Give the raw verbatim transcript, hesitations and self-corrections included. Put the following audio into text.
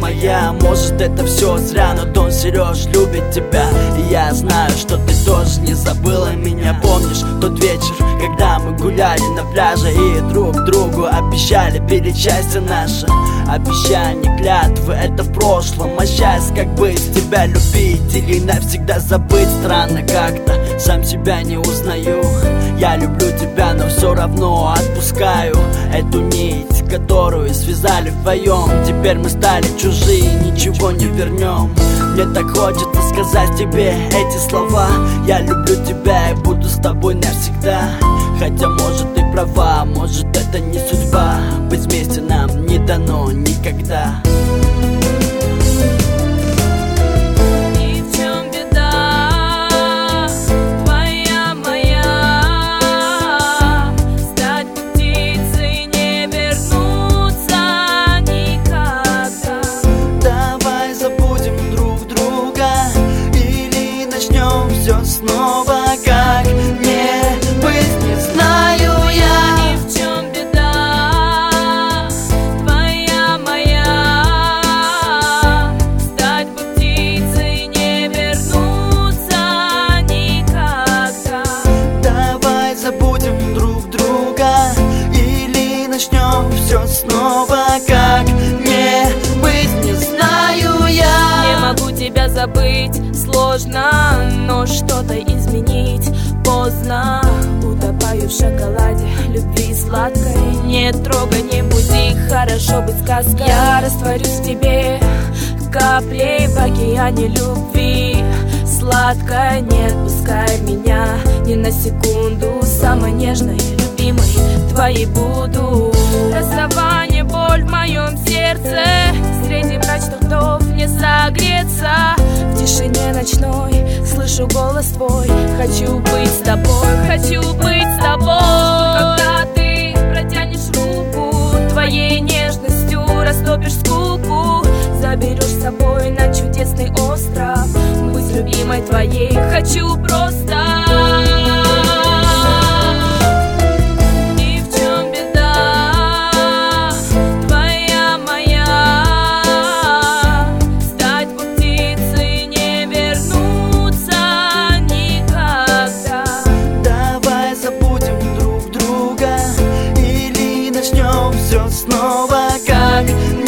моя. Может, это все зря, но Дон Сереж любит тебя. И я знаю, что ты тоже не забыла меня. Помнишь тот вечер, когда мы гуляли на пляже и друг другу обещали пилить счастье наше? Обещания, клятвы, это в прошлом. А счастье, как быть, тебя любить или навсегда забыть? Странно как-то, сам себя не узнаю. Я люблю тебя, но все равно отпускаю эту нить, которую связали вдвоем. Теперь мы стали чужие, ничего не вернем. Мне так хочется сказать тебе эти слова: я люблю тебя и буду с тобой навсегда. Хотя может ты права, может это не судьба. Быть вместе нам не дано никогда. Все снова, как мне быть, не знаю я. И в чем беда твоя моя? Стать бы птицей, не вернуться никогда. Давай забудем друг друга или начнем все снова, как мне быть, не знаю я. Не могу тебя забыть, сложно, но что-то изменить поздно. Утопаю в шоколаде любви сладкой. Не трогай, не буди, хорошо быть сказкой. Я растворюсь в тебе каплей в океане любви сладкой. Не отпускай меня ни на секунду. Самой нежной, любимой твоей буду. Расставание, боль в моем сердце. Среди мрачных вдов не согреться. В тишине ночной слышу голос твой. Хочу быть с тобой, хочу быть с тобой. Когда ты протянешь руку, твоей нежностью растопишь скуку. Заберешь с собой на чудесный остров. Быть любимой твоей хочу просто. Все снова, как